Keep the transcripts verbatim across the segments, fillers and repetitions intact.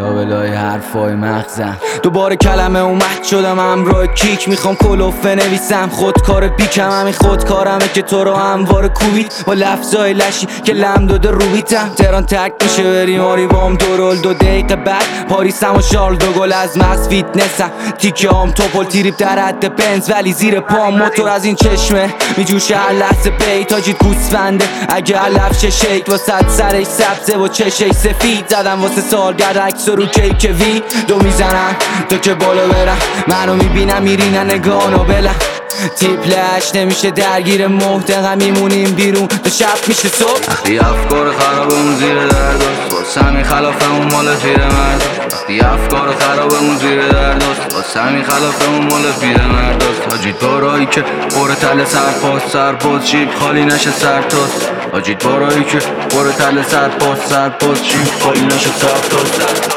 لابلای حرفای مغزم. دوباره کلمه اومد شدم همراه کیک، میخوام کلوفه نویسم خودکار بیکم. همین خودکارمه که تو رو همواره کوبید با لفظای لشی که لم داده رویتم. تهران تک میشه بریم آری بام دورول دو دقیقه بعد پاریسم و شارل دو گل از مس فیتنسم. تیکه هم توپل تیریب در حد بنز ولی زیر پام موتور از این چشمه میجوشه هر لحظه بیت. حاجی گوسفنده اگه علف شه شیک واسه سرش سبزه و چشش سفید. زدم واسه سالگرد عکس رو کیک وی دو میزنم تو که بالا برم. منو میبینم میرینن نگانو بلم تیپلش نمیشه درگیر محتقم میمونیم بیرون تا شب میشه صبح. وقتی افکار خرابمون زیر درداست واسه همین خلافمون مال پیرمرد. وقتی افکار خرابمون زیر درداست واسه همین خلافمون مال پیرمرداست. حاجی بارایی که پر تله سرپاس سرپاس شیب خالی نشه سرتاست. حاجی بارایی که پر تله سرپاس سرپاس شیب خالی نشه سرتاست.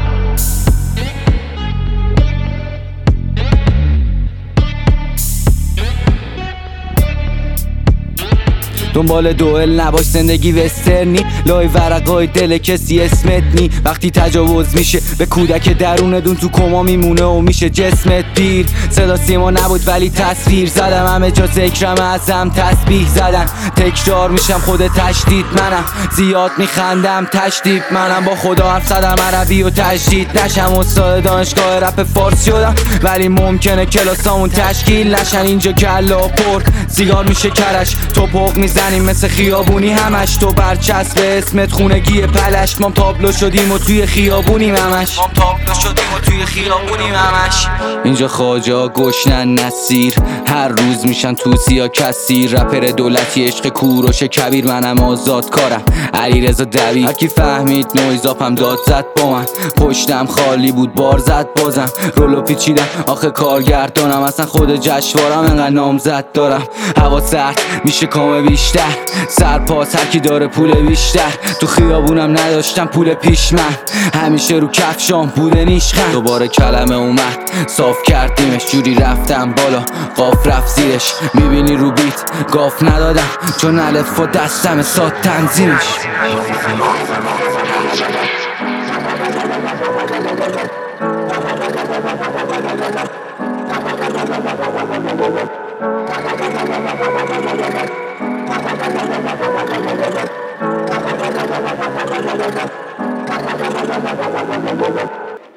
دنبال دوئل نباش زندگی وسترنی لای ورقای دل کسی اسمت نی. وقتی تجاوز میشه به کودک درون دون تو کما میمونه و میشه جسمت پیر. صدا سیما نبود ولی تصویر زدم همه جا ذکرم ازم تسبیح زدن. تکرار میشم خود تشدید منم زیاد میخندم تشدید منم. با خدا حرف زدم عربی و تجدید نشم. استاد دانشگاه رپ فارس شدم ولی ممکنه کلاسامون تشکیل نشن. اینجا کلا پر سیگار میشه کرش توپق میزن مثل خیابونی همش. تو برچسب اسمت خونگی پلش. مام تابلو شدیم و توی خیابونیم همش. مام تابلو شدیم و توی خیابونیم همش. اینجا خواجا گشنن نصیر هر روز میشن توسی یا کثیر. رپر دولتی عشق کوروش کبیر منم آزاد کارم علیرضا دبیر. هر کی فهمید نویزاپم داد زد با من پشتم خالی بود بار زد بازم رولو پیچیدم آخه کارگردانم اصلا خود جشنوارم انقدر نامزد دارم. هوا سرد میشه کام بیشتر سرپاس هرکی داره پول بیشتر. تو خیابونم نداشتم پول پیش من همیشه رو کفشام بوده نیشخند. دوباره کلمه اومد صاف کردیمش جوری رفتم بالا قاف رفت زیرش. میبینی رو بیت گاف ندادم چون الف و دستم ساد تنظیمش.